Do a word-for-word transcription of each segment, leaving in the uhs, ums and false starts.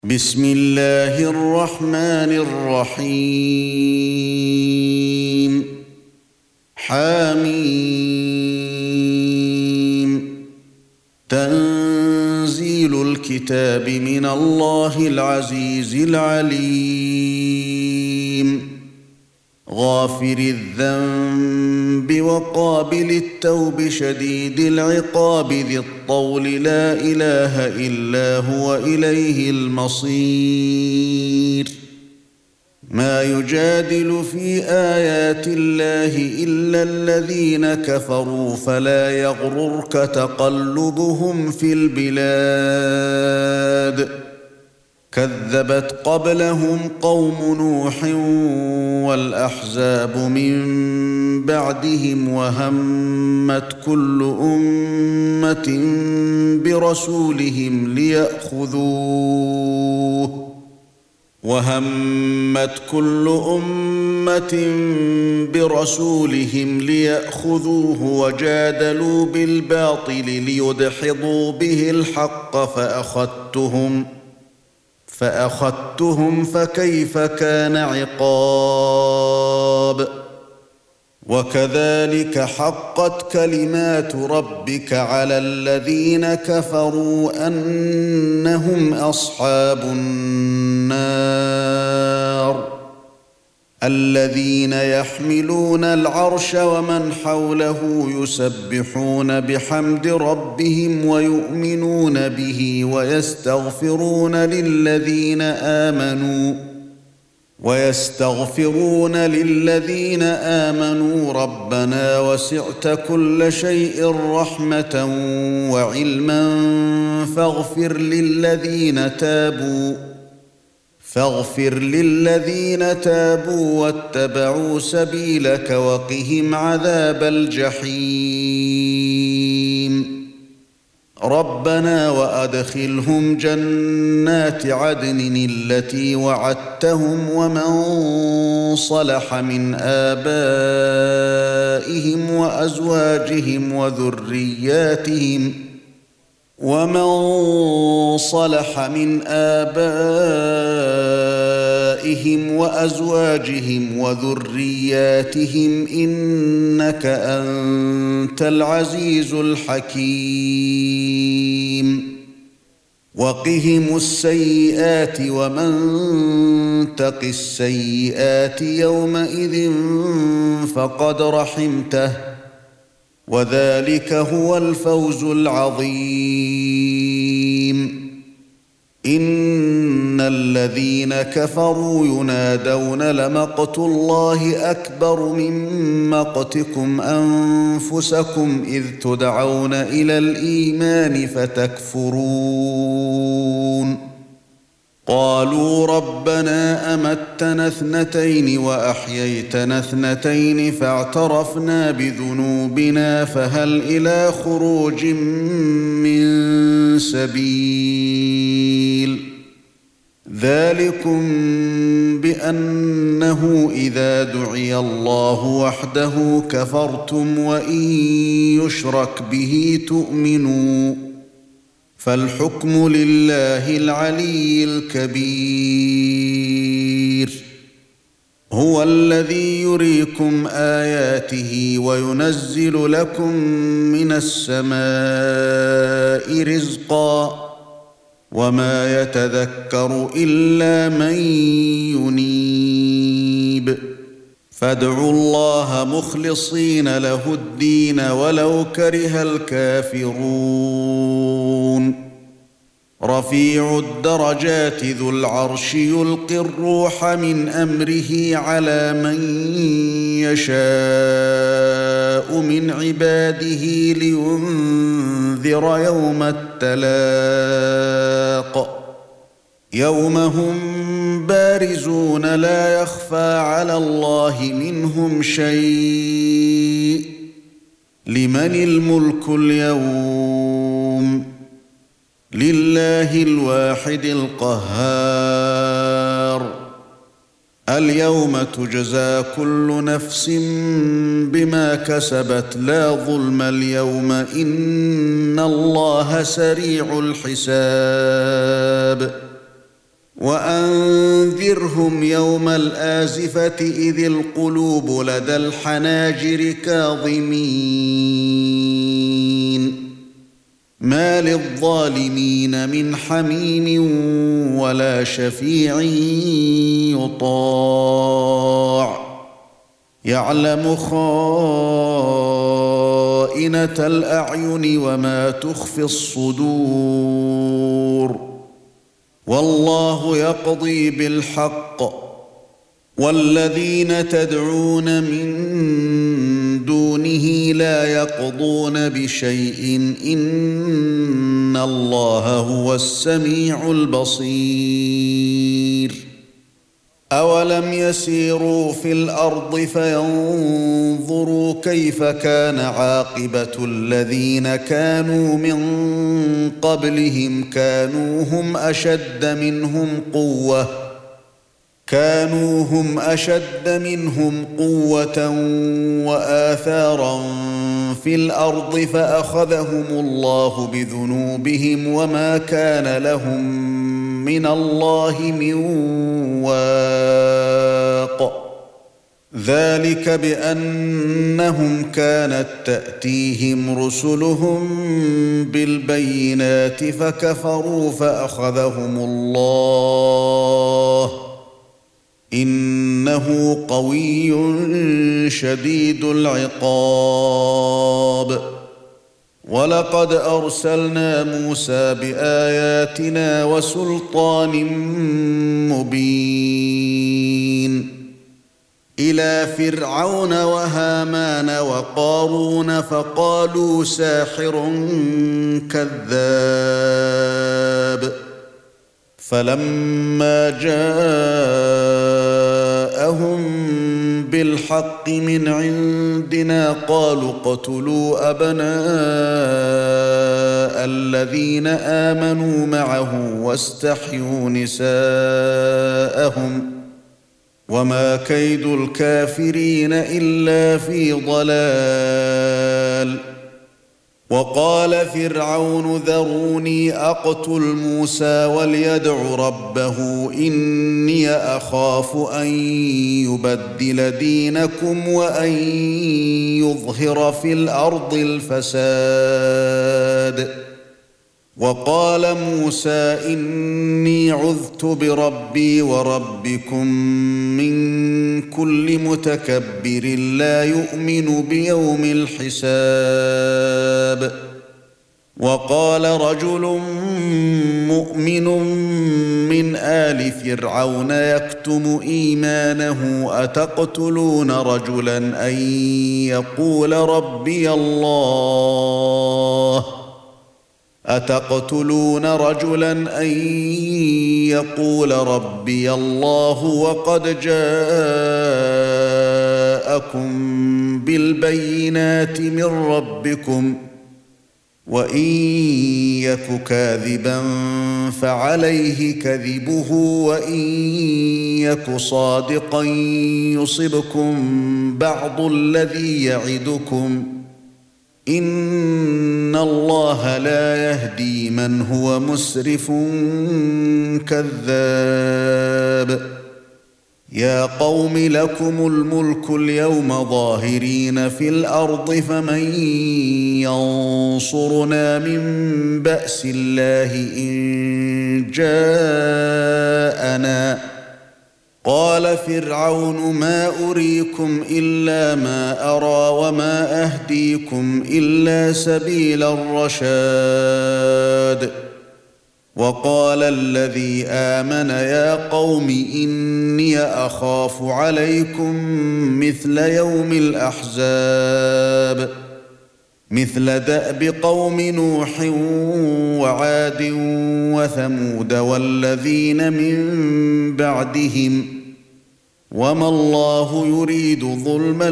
بسم الله الرحمن الرحيم حميم تنزيل الكتاب من الله العزيز العليم غافر الذنب وقابل التوب شديد العقاب ذي الطول لا إله إلا هو إليه المصير ما يجادل في آيات الله إلا الذين كفروا فلا يغررك تقلبهم في البلاد كذبت قبلهم قوم نوح والأحزاب من بعدهم وهمت كل أمة برسولهم ليأخذوه وهمت كل أمة برسولهم ليأخذوه وجادلوا بالباطل ليدحضوا به الحق فأخذتهم فأخذتهم فكيف كان عقاب وكذلك حقت كلمات ربك على الذين كفروا أنهم أصحاب النار الذين يحملون العرش ومن حوله يسبحون بحمد ربهم ويؤمنون به ويستغفرون للذين آمنوا ويستغفرون للذين آمنوا ربنا وسعت كل شيء رحمة وعلما فاغفر للذين تابوا فاغفر للذين تابوا واتبعوا سبيلك وقهم عذاب الجحيم ربنا وأدخلهم جنات عدن التي وعدتهم ومن صلح من آبائهم وأزواجهم وذرياتهم ومن صلح من آبائهم وأزواجهم وذرياتهم إنك أنت العزيز الحكيم وقهم السيئات ومن تق السيئات يومئذ فقد رحمته وذلك هو الفوز العظيم إن الذين كفروا ينادون لمقت الله أكبر من مقتكم أنفسكم إذ تدعون إلى الإيمان فتكفرون قالوا ربنا أمتنا اثنتين وأحييتنا اثنتين فاعترفنا بذنوبنا فهل إلى خروج من سبيل ذلكم بأنه إذا دعي الله وحده كفرتم وإن يشرك به تؤمنوا فالحكم لله العلي الكبير هو الذي يريكم آياته وينزل لكم من السماء رزقا وما يتذكر إلا من ينيب فادعوا الله مخلصين له الدين ولو كره الكافرون رفيع الدرجات ذو العرش يلقي الروح من أمره على من يشاء من عباده لينذر يوم التلاق يوم هم بارزون لا يخفى على الله منهم شيء لمن الملك اليوم لله الواحد القهار اليوم تجزى كل نفس بما كسبت لا ظلم اليوم إن الله سريع الحساب وأنذرهم يوم الآزفة إذ القلوب لدى الحناجر كاظمين ما للظالمين من حميم ولا شفيع يطاع يعلم خائنة الأعين وما تخفي الصدور والله يقضي بالحق والذين تدعون من دونه لا يقضون بشيء إن الله هو السميع البصير أولم يسيروا في الأرض فينظروا كيف كان عاقبة الذين كانوا من قبلهم كانوا هم أشد منهم قوة كانوا هم أشد منهم قوة وآثارا في الأرض فأخذهم الله بذنوبهم وما كان لهم من الله من واق ذلك بأنهم كانت تأتيهم رسلهم بالبينات فكفروا فأخذهم الله إنه قوي شديد العقاب ولقد أرسلنا موسى بآياتنا وسلطان مبين إلى فرعون وهامان وقارون فقالوا ساحر كذاب فلما جاءهم بالحق من عندنا قالوا اقتلوا أبناء الذين آمنوا معه واستحيوا نساءهم وما كيد الكافرين إلا في ضلال وقال فرعون ذروني أقتل موسى وليدع ربه إني أخاف أن يبدل دينكم وأن يظهر في الأرض الفساد وقال موسى إني عذت بربي وربكم من كل متكبر لا يؤمن بيوم الحساب وقال رجل مؤمن من آل فرعون يكتم إيمانه أتقتلون رجلا أن يقول ربي الله أتقتلون رجلا أن يقول ربي الله وقد جاءكم بالبينات من ربكم وإن يك كاذبا فعليه كذبه وإن يك صادقا يصبكم بعض الذي يعدكم إن الله لا يهدي من هو مسرف كذاب يا قوم لكم الملك اليوم ظاهرين في الأرض فمن ينصرنا من بأس الله إن جاءنا قال فرعون ما أريكم إلا ما أرى وما أهديكم إلا سبيل الرشاد وقال الذي آمن يا قوم إني أخاف عليكم مثل يوم الأحزاب مثل دأب قوم نوح وعاد وثمود والذين من بعدهم وما الله يريد ظلما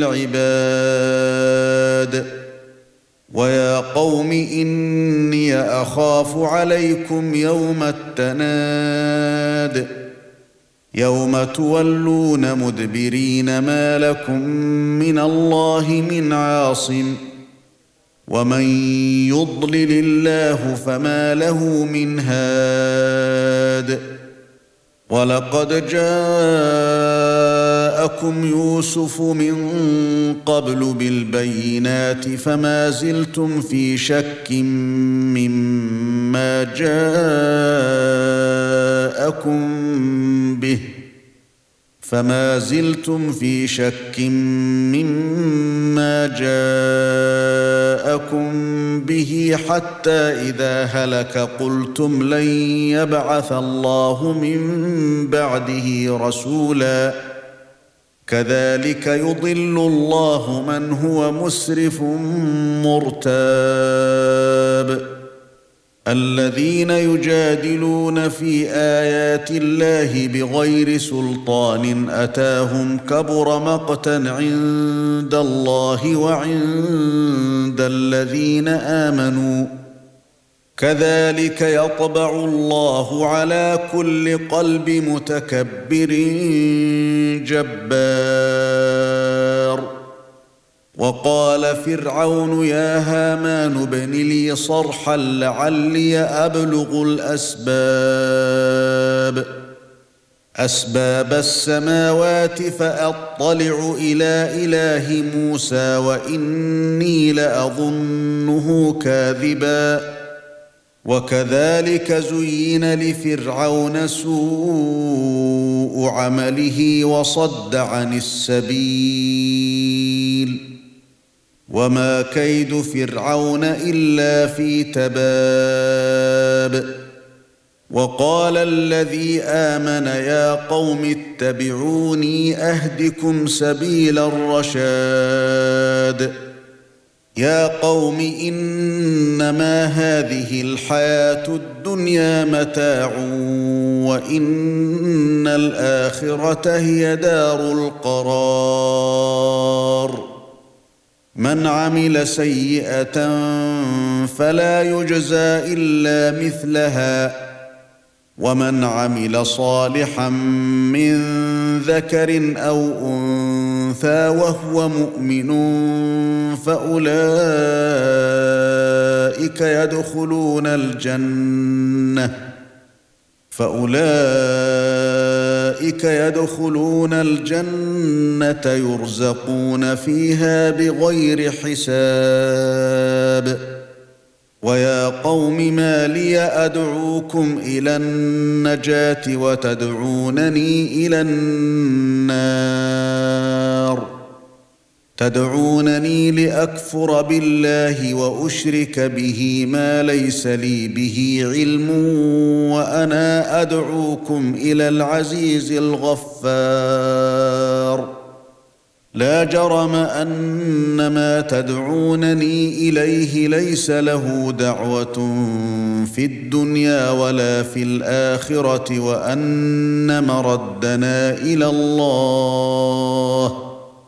للعباد ويا قوم إني أخاف عليكم يوم التناد يوم تولون مدبرين ما لكم من الله من عاصم ومن يضلل الله فما له من هاد وَلَقَدْ جَاءَكُمْ يُوسُفُ مِنْ قَبْلُ بِالْبَيِّنَاتِ فَمَا زِلْتُمْ فِي شَكٍّ مِّمَّا جَاءَكُمْ بِهِ فَمَا زِلْتُمْ فِي شَكٍّ مِّمَّا جَاءَكُمْ بِهِ حَتَّى إِذَا هَلَكَ قُلْتُمْ لَن يَبْعَثَ اللَّهُ مِن بَعْدِهِ رَسُولًا كَذَلِكَ يُضِلُّ اللَّهُ مَنْ هُوَ مُسْرِفٌ مُرْتَابٌ الَّذِينَ يُجَادِلُونَ في آيَاتِ اللَّهِ بِغَيْرِ سُلْطَانٍ أَتَاهُمْ كَبُرَ مَقْتًا عِندَ اللَّهِ وَعِندَ الَّذِينَ آمَنُوا كَذَلِكَ يَطْبَعُ اللَّهُ عَلَى كُلِّ قَلْبِ مُتَكَبِّرٍ جَبَّارٍ وَقَالَ فِرْعَوْنُ يَا هَامَانُ ابْنِ لِي صَرْحًا لَعَلِّي أَبْلُغُ الْأَسْبَابَ أَسْبَابَ السَّمَاوَاتِ فَأَطَّلِعُ إِلَى إِلَٰهِ مُوسَى وَإِنِّي لَأَظُنُّهُ كَاذِبًا وَكَذَلِكَ زُيِّنَ لِفِرْعَوْنَ سُوءُ عَمَلِهِ وَصَدَّ عَنِ السَّبِيلِ وَمَا كَيْدُ فِرْعَوْنَ إِلَّا فِي تَبَابٍ وَقَالَ الَّذِي آمَنَ يَا قَوْمِ اتَّبِعُونِي أَهْدِكُمْ سَبِيلَ الرَّشَادِ يَا قَوْمِ إِنَّمَا هَذِهِ الْحَيَاةُ الدُّنْيَا مَتَاعٌ وَإِنَّ الْآخِرَةَ هِيَ دَارُ الْقَرَارِ مَنْ عَمِلَ سَيِّئَةً فَلَا يُجْزَى إِلَّا مِثْلَهَا وَمَنْ عَمِلَ صَالِحًا مِّن ذَكَرٍ أَوْ أُنثَىٰ وَهُوَ مُؤْمِنٌ فَأُولَٰئِكَ يَدْخُلُونَ الْجَنَّةَ فَأُولَٰئِكَ يَدْخُلُونَ الْجَنَّةَ يُرْزَقُونَ فِيهَا بِغَيْرِ حِسَابٍ وَيَا قَوْمِ مَا لِيَ أَدْعُوكُمْ إِلَى النَّجَاةِ وَتَدْعُونَنِي إِلَى النَّارِ تَدْعُونَنِي لِأَكْفُرَ بِاللَّهِ وَأُشْرِكَ بِهِ مَا لَيْسَ لِي بِهِ عِلْمٌ وَأَنَا أَدْعُوكُمْ إِلَى الْعَزِيزِ الْغَفَّارِ لا جرم أن ما تدعونني إليه ليس له دعوة في الدنيا ولا في الآخرة وأن مردنا إلى الله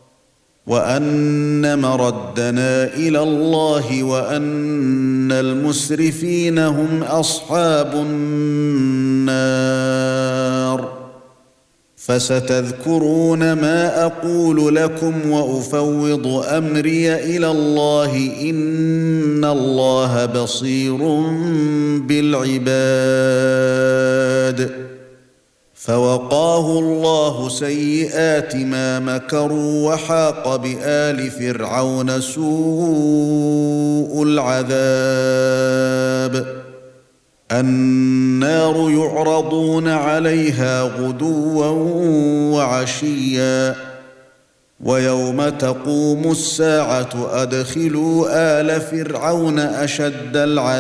وأن مردنا إلى الله وأن المسرفين هم أصحاب النار فستذكرون ما أقول لكم وأفوض أمري إلى الله إن الله بصير بالعباد فوقاه الله سيئات ما مكروا وحاق بآل فرعون سوء العذاب النار يعرضون عليها غدوا وعشيا ويوم تقوم الساعة أدخلوا آل فرعون أشد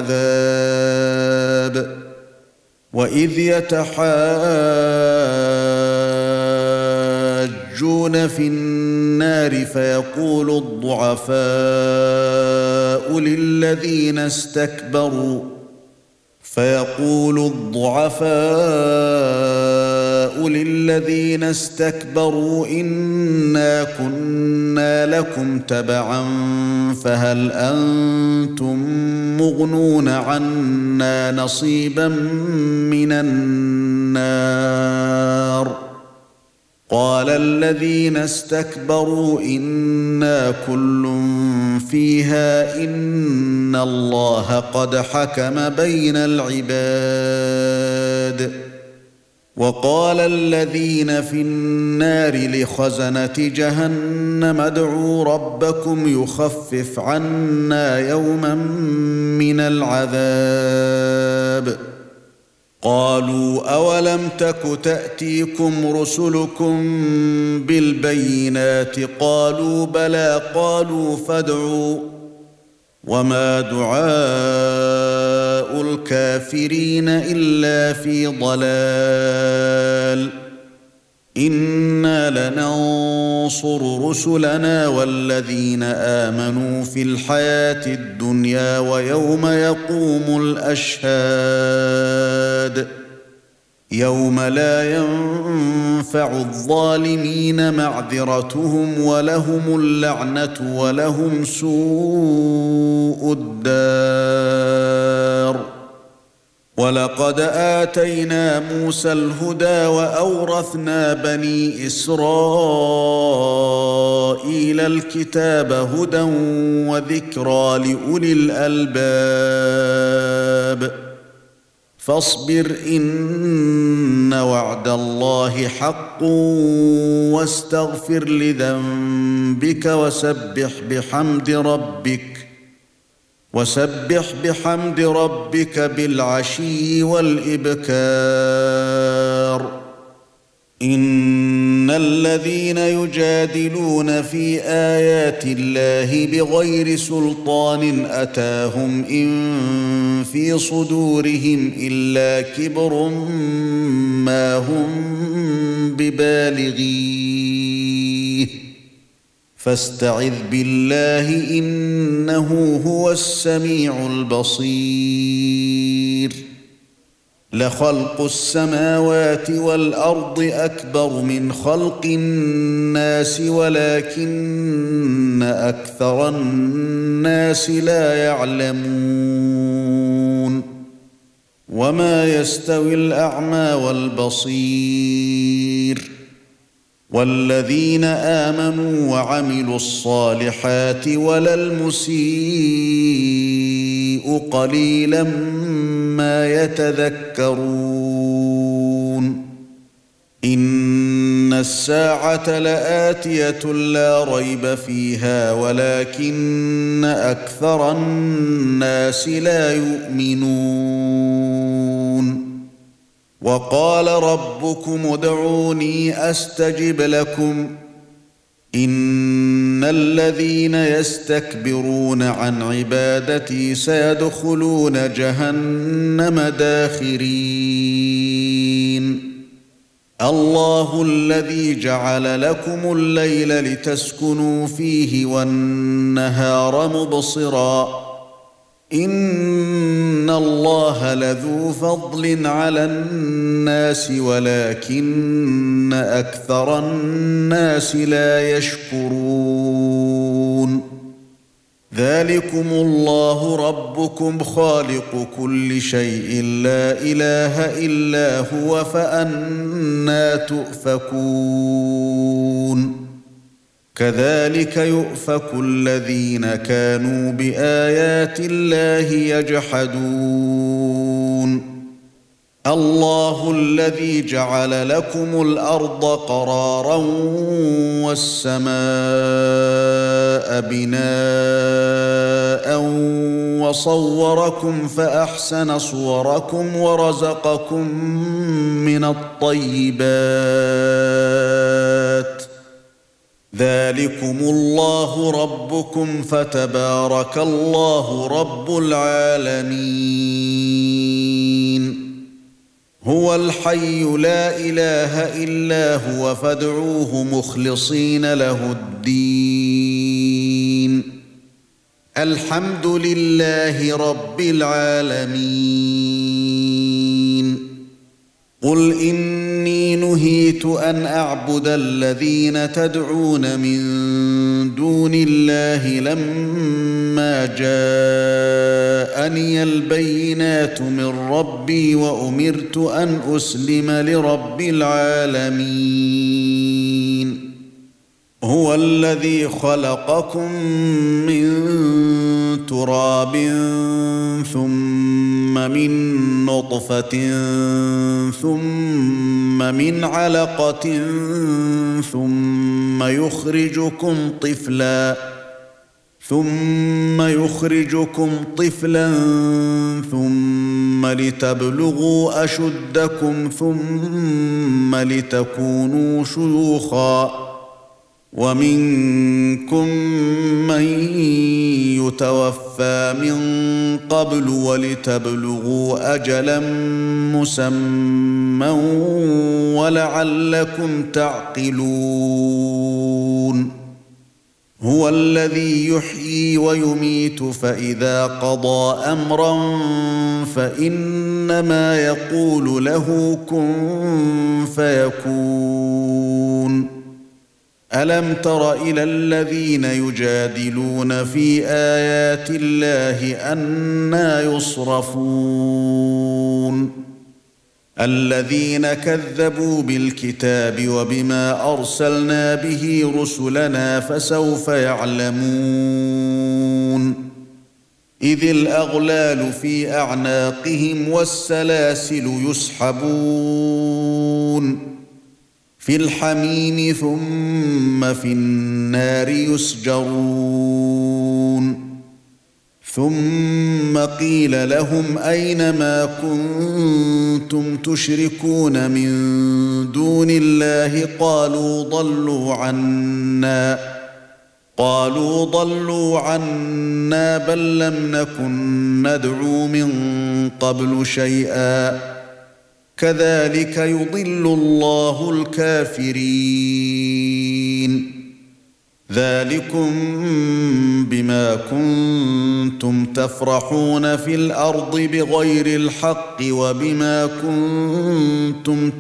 العذاب وإذ يتحاجون في النار فيقول الضعفاء للذين استكبروا فيقول الضعفاء للذين استكبروا إنا كنا لكم تبعا فهل أنتم مغنون عنا نصيبا من النار قال الذين استكبروا إنا كل فيها إن الله قد حكم بين العباد وقال الذين في النار لخزنة جهنم ادعوا ربكم يخفف عنا يوما من العذاب قالوا أولم تك تأتيكم رسلكم بالبينات قالوا بلى قالوا فادعوا وما دعاء الكافرين إلا في ضلال إنا لننصر رسلنا والذين آمنوا في الحياة الدنيا ويوم يقوم الأشهاد يوم لا ينفع الظالمين معذرتهم ولهم اللعنة ولهم سوء الدار ولقد آتينا موسى الهدى وأورثنا بني إسرائيل الكتاب هدى وذكرى لأولي الألباب فاصبر إن وعد الله حق واستغفر لذنبك وسبح بحمد ربك وسبح بحمد ربك بالعشي والإبكار إن الذين يجادلون في آيات الله بغير سلطان أتاهم إن في صدورهم إلا كبر ما هم ببالغيه فاستعذ بالله إنه هو السميع البصير لخلق السماوات والأرض أكبر من خلق الناس ولكن أكثر الناس لا يعلمون وما يستوي الأعمى والبصير والذين آمنوا وعملوا الصالحات ولا المسيء قليلا ما يتذكرون إن الساعة لآتية لا ريب فيها ولكن أكثر الناس لا يؤمنون وقال ربكم ادعوني أستجب لكم إن الذين يستكبرون عن عبادتي سيدخلون جهنم داخرين الله الذي جعل لكم الليل لتسكنوا فيه والنهار مبصرا إن الله لذو فضل على الناس ولكن أكثر الناس لا يشكرون ذلكم الله ربكم خالق كل شيء لا إله إلا هو فأنى تؤفكون كذلك يؤفك الذين كانوا بآيات الله يجحدون الله الذي جعل لكم الأرض قرارا والسماء بناء وصوركم فأحسن صوركم ورزقكم من الطيبات ذلكم الله ربكم فتبارك الله رب العالمين هو الحي لا إله إلا هو فادعوه مخلصين له الدين الحمد لله رب العالمين قل إني نهيت أن أعبد الذين تدعون من دون الله لما جاءني البينات من ربي وأمرت أن أسلم لرب العالمين هو الذي خلقكم من تراب ثم من نطفة ثم من علقة ثم يخرجكم طفلا ثم يخرجكم طفلا ثم لتبلغوا أشدكم ثم لتكونوا شيوخا ومنكم من يتوفى من قبل ولتبلغوا أجلا مسمى ولعلكم تعقلون هو الذي يحيي ويميت فإذا قضى أمرا فإنما يقول له كن فيكون ألم تر إلى الذين يجادلون في آيات الله أنى يصرفون الذين كذبوا بالكتاب وبما أرسلنا به رسلنا فسوف يعلمون إذ الأغلال في أعناقهم والسلاسل يسحبون في الحميم ثم في النار يسجرون ثم قيل لهم أين ما كنتم تشركون من دون الله قالوا ضلوا عنا قالوا ضلوا عنا بل لم نكن ندعو من قبل شيئا كذلك يضل الله الكافرين ذلكم بما كنتم تفرحون في الأرض بغير الحق وبما كنتم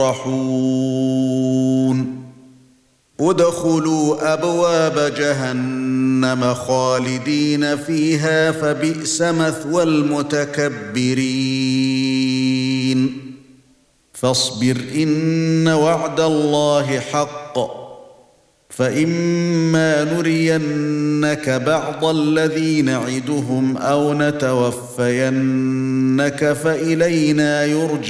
تمرحون ادخلوا أبواب جهنم خالدين فيها فبئس مثوى المتكبرين فاصبر إن وعد الله حق فإما نرينك بعض الذي نعدهم أو نتوفينك فإلينا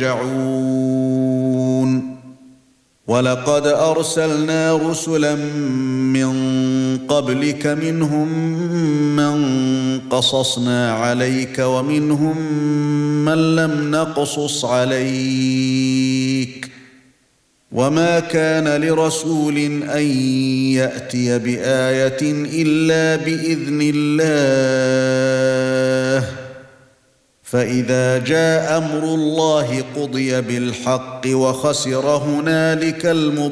يرجعون ولقد أرسلنا رسلا من قبلك منهم من قصصنا عليك ومنهم من لم نقصص عليك وما كان لرسول أن يأتي بآية إلا بإذن الله فإذا جاء أمر الله قضي بالحق وخسر هنالك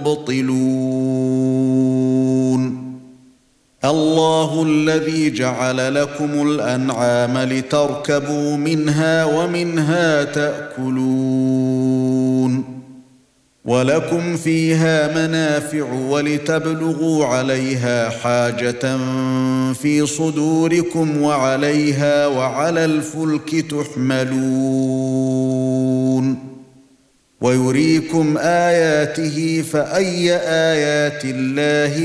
المبطلون الله الذي جعل لكم الأنعام لتركبوا منها ومنها تأكلون ولكم فيها منافع ولتبلغوا عليها حاجة في صدوركم وعليها وعلى الفلك تحملون ويريكم آياته فأي آيات الله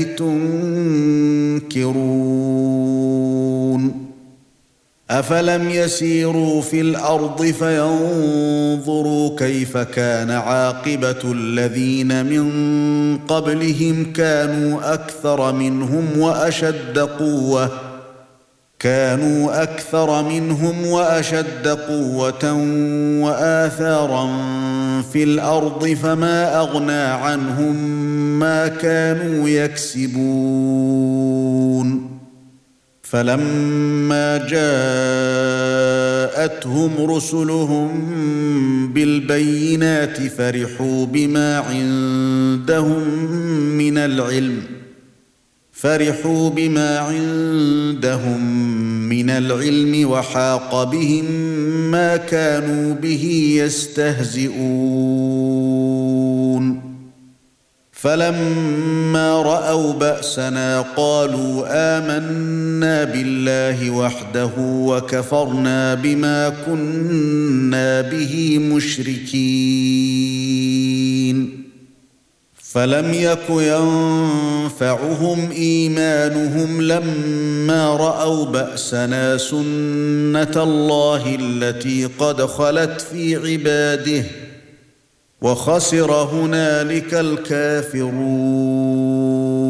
تنكرون أفلم يسيروا في الأرض فينظروا كيف كان عاقبة الذين من قبلهم كانوا أكثر منهم وأشد قوة كانوا أكثر منهم وأشد قوة وآثارا في الأرض فما أغنى عنهم ما كانوا يكسبون فلما جاءتهم رسلهم بالبينات فرحوا بما عندهم من العلم فرحوا بما عندهم من العلم وحاق بهم ما كانوا به يستهزئون فلما رأوا بأسنا قالوا آمنا بالله وحده وكفرنا بما كنا به مشركين فلم يك ينفعهم ايمانهم لما راوا باسنا سنة الله التي قد خلت في عباده وخسر هنالك الكافرون.